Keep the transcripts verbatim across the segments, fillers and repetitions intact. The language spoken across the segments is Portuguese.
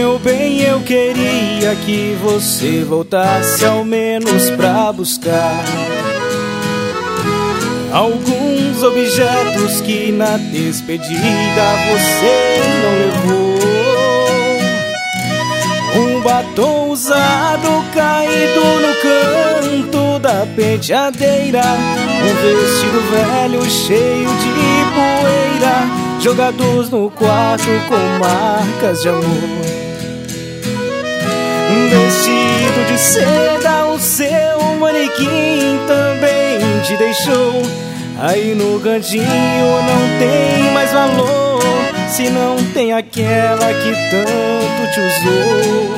Meu bem, eu queria que você voltasse ao menos pra buscar alguns objetos que na despedida você não levou. Um batom usado caído no canto da penteadeira, um vestido velho cheio de poeira, jogados no quarto com marcas de amor. Um vestido de seda, o seu manequim também te deixou. Aí no cantinho não tem mais valor, se não tem aquela que tanto te usou.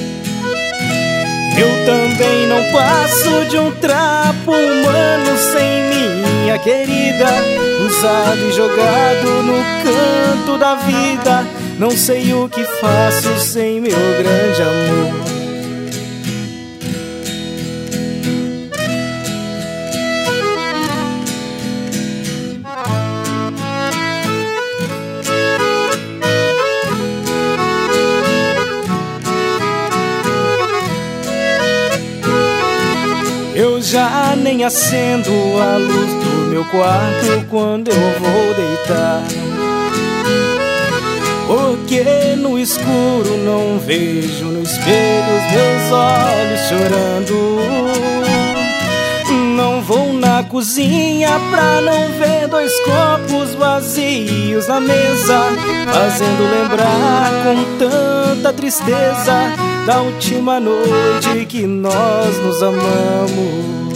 Eu também não passo de um trapo humano sem minha querida, usado e jogado no canto da vida. Não sei o que faço sem meu grande amor. Eu já nem acendo a luz do meu quarto quando eu vou deitar, porque no escuro não vejo no espelho os meus olhos chorando. Não vou na cozinha pra não ver dois copos vazios na mesa, fazendo lembrar com tanta tristeza da última noite que nós nos amamos.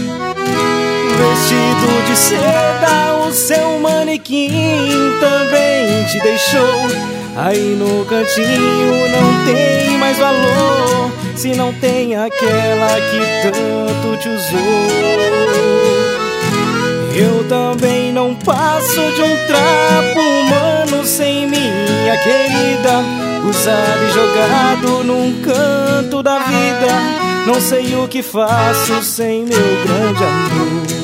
Vestido de seda, o seu manequim também te deixou. Aí no cantinho não tem mais valor, se não tem aquela que tanto te usou. Eu também não passo de um trapo humano sem minha querida, usado e jogado num canto da vida. Não sei o que faço sem meu grande amor.